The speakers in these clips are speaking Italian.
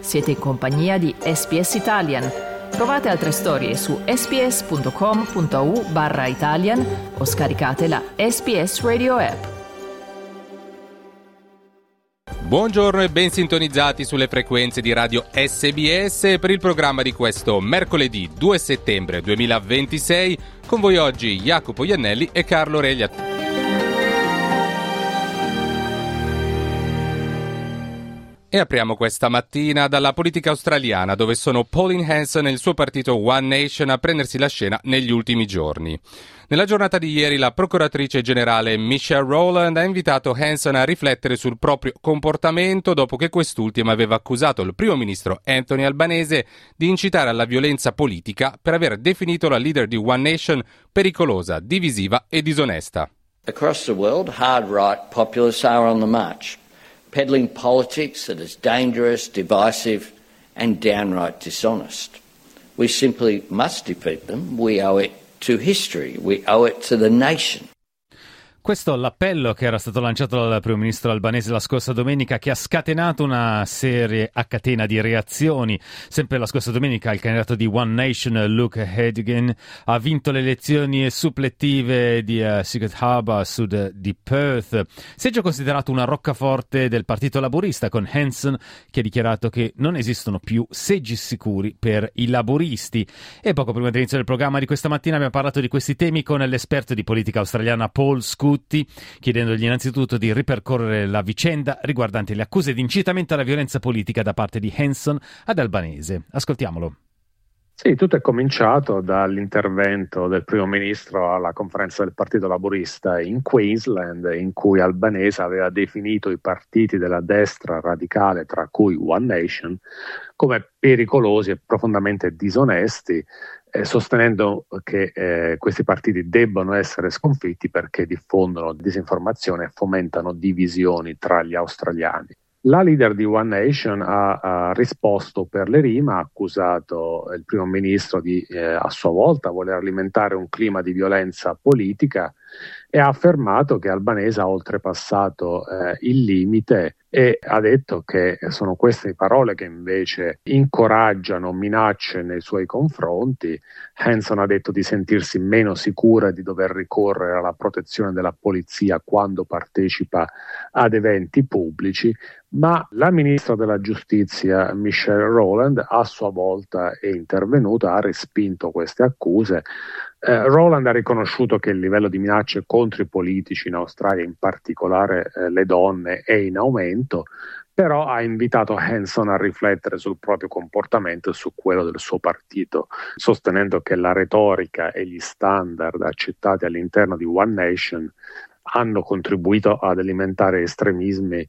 Siete in compagnia di SBS Italian. Trovate altre storie su sbs.com.au/Italian o scaricate la SBS Radio app. Buongiorno e ben sintonizzati sulle frequenze di radio SBS per il programma di questo mercoledì 2 settembre 2026. Con voi oggi Jacopo Iannelli e Carlo Reglia. E apriamo questa mattina dalla politica australiana, dove sono Pauline Hanson e il suo partito One Nation a prendersi la scena negli ultimi giorni. Nella giornata di ieri la procuratrice generale Michelle Rowland ha invitato Hanson a riflettere sul proprio comportamento dopo che quest'ultima aveva accusato il primo ministro Anthony Albanese di incitare alla violenza politica per aver definito la leader di One Nation pericolosa, divisiva e disonesta. Across the world, hard-right populists are on the march, peddling politics that is dangerous, divisive and downright dishonest. We simply must defeat them. We owe it to history. We owe it to the nation. Questo è l'appello che era stato lanciato dal primo ministro albanese la scorsa domenica, che ha scatenato una serie a catena di reazioni. Sempre la scorsa domenica il candidato di One Nation, Luke Hedigan, ha vinto le elezioni suppletive di Secret Harbour a sud di Perth. Seggio considerato una roccaforte del Partito Laburista, con Hanson che ha dichiarato che non esistono più seggi sicuri per i laburisti. E poco prima dell'inizio del programma di questa mattina abbiamo parlato di questi temi con l'esperto di politica australiana Paul Scutti, chiedendogli innanzitutto di ripercorrere la vicenda riguardante le accuse di incitamento alla violenza politica da parte di Hanson ad Albanese. Ascoltiamolo. Sì, tutto è cominciato dall'intervento del primo ministro alla conferenza del Partito Laburista in Queensland, in cui Albanese aveva definito i partiti della destra radicale, tra cui One Nation, come pericolosi e profondamente disonesti, sostenendo che questi partiti debbano essere sconfitti perché diffondono disinformazione e fomentano divisioni tra gli australiani. La leader di One Nation ha risposto per le rime, ha accusato il primo ministro di a sua volta voler alimentare un clima di violenza politica e ha affermato che Albanese ha oltrepassato il limite e ha detto che sono queste parole che invece incoraggiano minacce nei suoi confronti. Hanson ha detto di sentirsi meno sicura di dover ricorrere alla protezione della polizia quando partecipa ad eventi pubblici, ma la ministra della giustizia Michelle Rowland a sua volta è intervenuta, ha respinto queste accuse. Rowland ha riconosciuto che il livello di minacce contro i politici in Australia, in particolare le donne, è in aumento, però ha invitato Hanson a riflettere sul proprio comportamento e su quello del suo partito, sostenendo che la retorica e gli standard accettati all'interno di One Nation hanno contribuito ad alimentare estremismi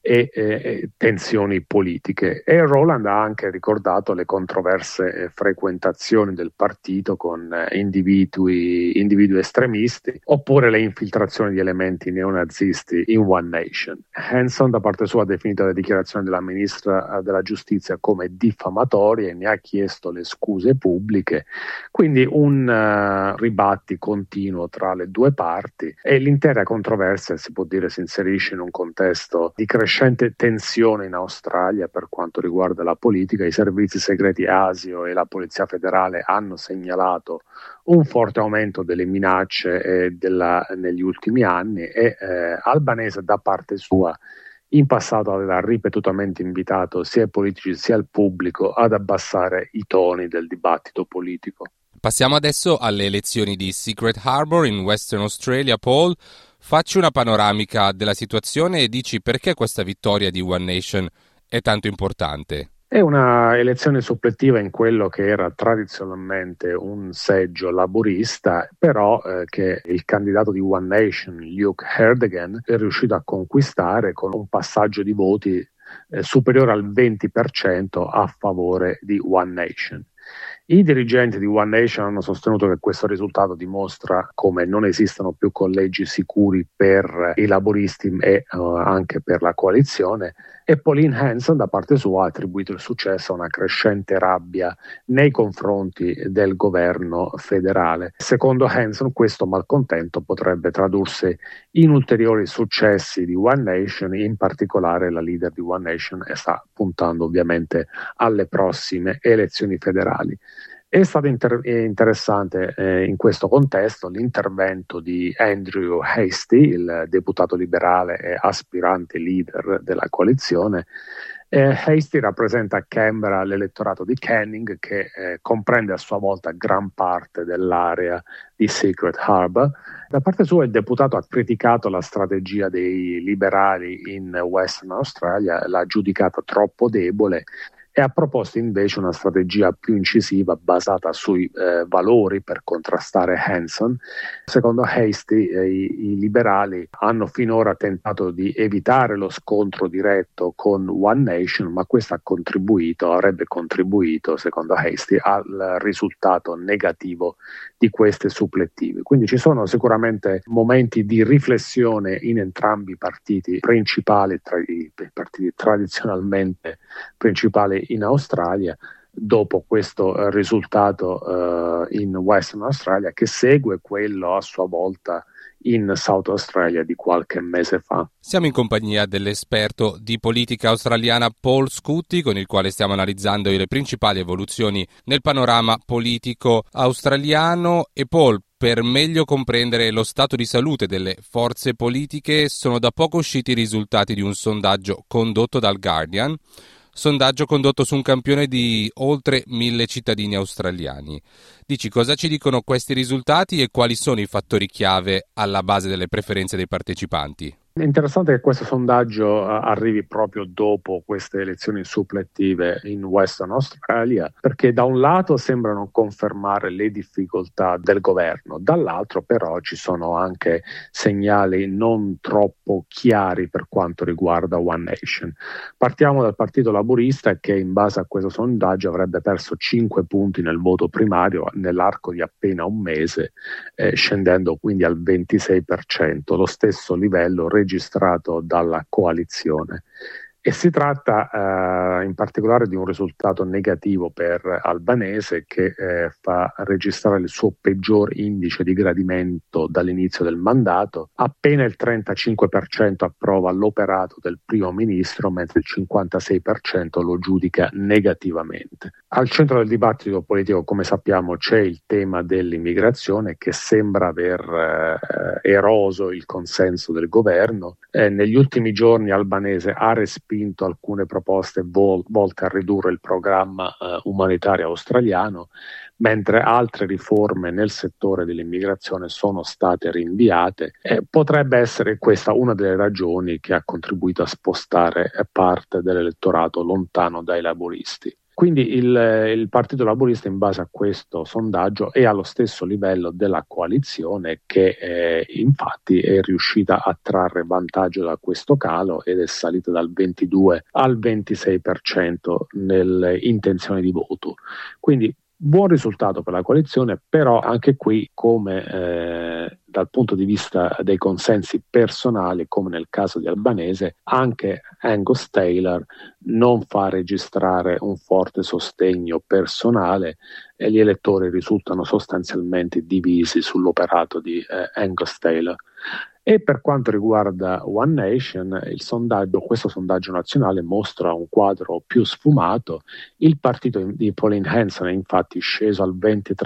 e tensioni politiche. E Rowland ha anche ricordato le controverse frequentazioni del partito con individui estremisti, oppure le infiltrazioni di elementi neonazisti in One Nation. Hanson da parte sua ha definito le dichiarazioni della ministra della giustizia come diffamatorie e ne ha chiesto le scuse pubbliche, quindi un ribatti continuo tra le due parti, e l'intera controversia, si può dire, si inserisce in un contesto di crescente tensione in Australia per quanto riguarda la politica. I servizi segreti ASIO e la Polizia Federale hanno segnalato un forte aumento delle minacce negli ultimi anni e Albanese da parte sua in passato aveva ripetutamente invitato sia i politici sia il pubblico ad abbassare i toni del dibattito politico. Passiamo adesso alle elezioni di Secret Harbour in Western Australia. Paul, facci una panoramica della situazione e dici perché questa vittoria di One Nation è tanto importante. È una elezione suppletiva in quello che era tradizionalmente un seggio laburista, però che il candidato di One Nation, Luke Hedigan, è riuscito a conquistare con un passaggio di voti superiore al 20% a favore di One Nation. I dirigenti di One Nation hanno sostenuto che questo risultato dimostra come non esistano più collegi sicuri per i laburisti e anche per la coalizione, E Pauline Hanson da parte sua ha attribuito il successo a una crescente rabbia nei confronti del governo federale. Secondo Hanson questo malcontento potrebbe tradursi in ulteriori successi di One Nation, in particolare la leader di One Nation sta puntando ovviamente alle prossime elezioni federali. È stato interessante in questo contesto l'intervento di Andrew Hastie, il deputato liberale e aspirante leader della coalizione. Hastie rappresenta a Canberra l'elettorato di Canning, che comprende a sua volta gran parte dell'area di Secret Harbour. Da parte sua il deputato ha criticato la strategia dei liberali in Western Australia, l'ha giudicata troppo debole e ha proposto invece una strategia più incisiva basata sui valori per contrastare Hanson. Secondo Hastie i liberali hanno finora tentato di evitare lo scontro diretto con One Nation, ma questo avrebbe contribuito, secondo Hastie, al risultato negativo di queste supplettive. Quindi ci sono sicuramente momenti di riflessione in entrambi i partiti principali, tra i partiti tradizionalmente principali in Australia, dopo questo risultato in Western Australia, che segue quello a sua volta in South Australia di qualche mese fa. Siamo in compagnia dell'esperto di politica australiana Paul Scutti, con il quale stiamo analizzando le principali evoluzioni nel panorama politico australiano. E Paul, per meglio comprendere lo stato di salute delle forze politiche, sono da poco usciti i risultati di un sondaggio condotto dal Guardian, sondaggio condotto su un campione di oltre 1.000 cittadini australiani. Dici, cosa ci dicono questi risultati e quali sono i fattori chiave alla base delle preferenze dei partecipanti? È interessante che questo sondaggio arrivi proprio dopo queste elezioni supplettive in Western Australia, perché da un lato sembrano confermare le difficoltà del governo, dall'altro però ci sono anche segnali non troppo chiari per quanto riguarda One Nation. Partiamo dal Partito Laburista, che in base a questo sondaggio avrebbe perso 5 punti nel voto primario nell'arco di appena un mese, scendendo quindi al 26%, lo stesso livello registrato dalla coalizione. E si tratta in particolare di un risultato negativo per Albanese, che fa registrare il suo peggior indice di gradimento dall'inizio del mandato. Appena il 35% approva l'operato del primo ministro, mentre il 56% lo giudica negativamente. Al centro del dibattito politico, come sappiamo, c'è il tema dell'immigrazione, che sembra aver eroso il consenso del governo. Negli ultimi giorni Albanese ha respinto alcune proposte volte a ridurre il programma umanitario australiano, mentre altre riforme nel settore dell'immigrazione sono state rinviate. Potrebbe essere questa una delle ragioni che ha contribuito a spostare parte dell'elettorato lontano dai laburisti. Quindi il Partito Laburista, in base a questo sondaggio, è allo stesso livello della coalizione, che infatti è riuscita a trarre vantaggio da questo calo ed è salita dal 22 al 26% nelle intenzioni di voto. Quindi buon risultato per la coalizione, però anche qui, come dal punto di vista dei consensi personali, come nel caso di Albanese, anche Angus Taylor non fa registrare un forte sostegno personale e gli elettori risultano sostanzialmente divisi sull'operato di Angus Taylor. E per quanto riguarda One Nation, questo sondaggio nazionale mostra un quadro più sfumato. Il partito di Pauline Hanson è infatti sceso al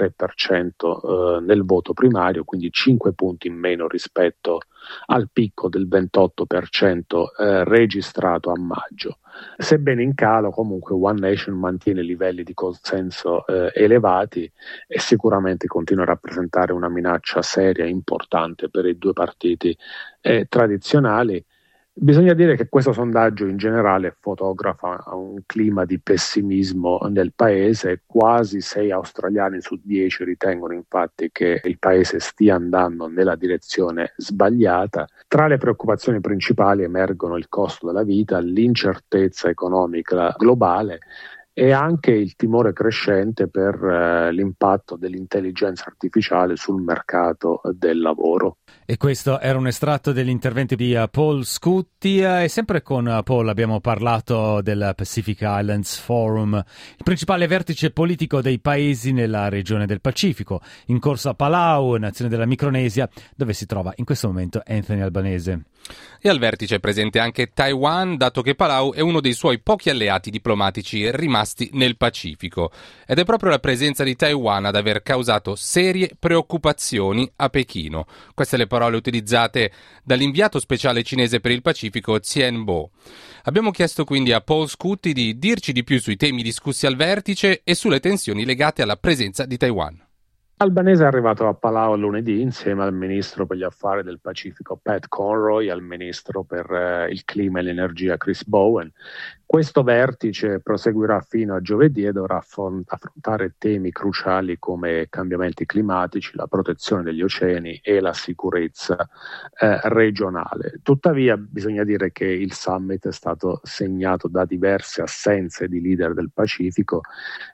23% nel voto primario, quindi 5 punti in meno rispetto al picco del 28% registrato a maggio. Sebbene in calo, comunque One Nation mantiene livelli di consenso elevati e sicuramente continua a rappresentare una minaccia seria e importante per i due partiti tradizionali. Bisogna dire che questo sondaggio in generale fotografa un clima di pessimismo nel paese. Quasi 6 australiani su 10 ritengono infatti che il paese stia andando nella direzione sbagliata. Tra le preoccupazioni principali emergono il costo della vita, l'incertezza economica globale e anche il timore crescente per l'impatto dell'intelligenza artificiale sul mercato del lavoro. E questo era un estratto degli interventi di Paul Scutti, e sempre con Paul abbiamo parlato del Pacific Islands Forum, il principale vertice politico dei paesi nella regione del Pacifico, in corso a Palau, nazione della Micronesia, dove si trova in questo momento Anthony Albanese. E al vertice è presente anche Taiwan, dato che Palau è uno dei suoi pochi alleati diplomatici rimasti nel Pacifico. Ed è proprio la presenza di Taiwan ad aver causato serie preoccupazioni a Pechino. Queste le parole utilizzate dall'inviato speciale cinese per il Pacifico Tien Bo. Abbiamo chiesto quindi a Paul Scutti di dirci di più sui temi discussi al vertice e sulle tensioni legate alla presenza di Taiwan. Albanese è arrivato a Palau lunedì insieme al ministro per gli affari del Pacifico Pat Conroy e al ministro per il clima e l'energia Chris Bowen. Questo vertice proseguirà fino a giovedì e dovrà affrontare temi cruciali come cambiamenti climatici, la protezione degli oceani e la sicurezza regionale. Tuttavia bisogna dire che il summit è stato segnato da diverse assenze di leader del Pacifico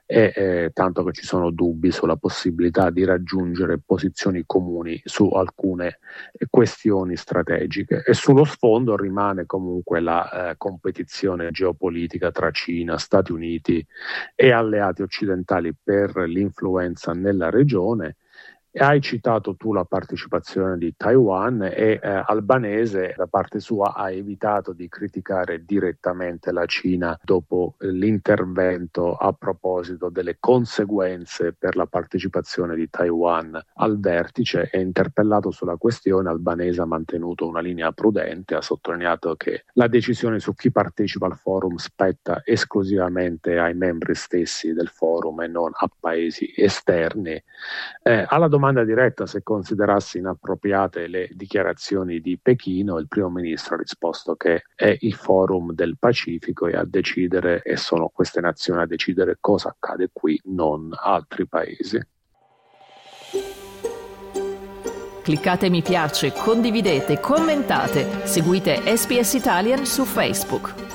e tanto che ci sono dubbi sulla possibilità di raggiungere posizioni comuni su alcune questioni strategiche, e sullo sfondo rimane comunque la competizione geopolitica tra Cina, Stati Uniti e alleati occidentali per l'influenza nella regione. Hai citato tu la partecipazione di Taiwan e Albanese da parte sua ha evitato di criticare direttamente la Cina dopo l'intervento a proposito delle conseguenze per la partecipazione di Taiwan al vertice. E interpellato sulla questione, Albanese ha mantenuto una linea prudente, ha sottolineato che la decisione su chi partecipa al forum spetta esclusivamente ai membri stessi del forum e non a paesi esterni. Alla domanda diretta se considerasse inappropriate le dichiarazioni di Pechino, il primo ministro ha risposto che è il forum del Pacifico e a decidere, e sono queste nazioni a decidere cosa accade qui, non altri paesi. Cliccate mi piace, condividete, commentate, seguite SBS Italian su Facebook.